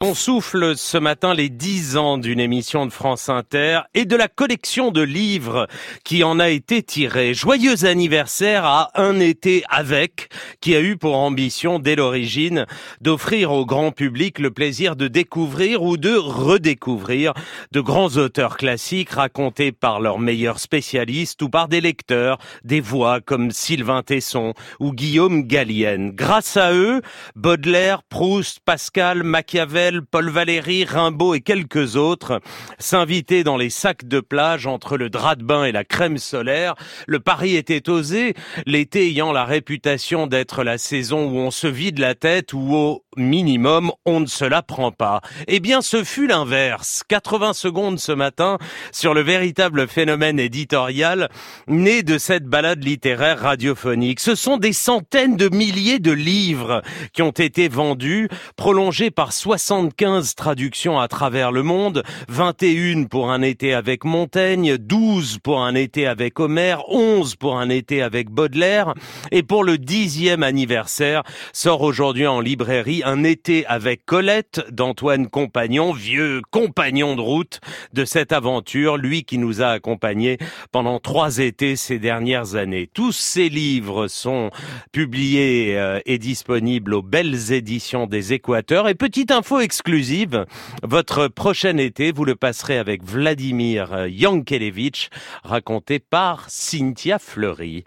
On souffle ce matin les 10 ans d'une émission de France Inter et de la collection de livres qui en a été tirée. Joyeux anniversaire à Un été avec, qui a eu pour ambition dès l'origine d'offrir au grand public le plaisir de découvrir ou de redécouvrir de grands auteurs classiques racontés par leurs meilleurs spécialistes ou par des lecteurs, des voix comme Sylvain Tesson ou Guillaume Gallienne. Grâce à eux, Baudelaire, Proust, Pascal, Machiavel, Paul Valéry, Rimbaud et quelques autres s'invitaient dans les sacs de plage entre le drap de bain et la crème solaire. Le pari était osé, l'été ayant la réputation d'être la saison où on se vide la tête, où au minimum on ne se la prend pas. Eh bien ce fut l'inverse. 80 secondes ce matin sur le véritable phénomène éditorial né de cette balade littéraire radiophonique. Ce sont des centaines de milliers de livres qui ont été vendus, prolongés par 75 traductions à travers le monde, 21 pour Un été avec Montaigne, 12 pour Un été avec Homère, 11 pour Un été avec Baudelaire, et pour le 10e anniversaire sort aujourd'hui en librairie Un été avec Colette d'Antoine Compagnon, vieux compagnon de route de cette aventure, lui qui nous a accompagnés pendant 3 étés ces dernières années. Tous ces livres sont publiés et disponibles aux belles éditions des Équateurs. Et petite info exclusive, votre prochain été, vous le passerez avec Vladimir Yankelevitch, raconté par Cynthia Fleury.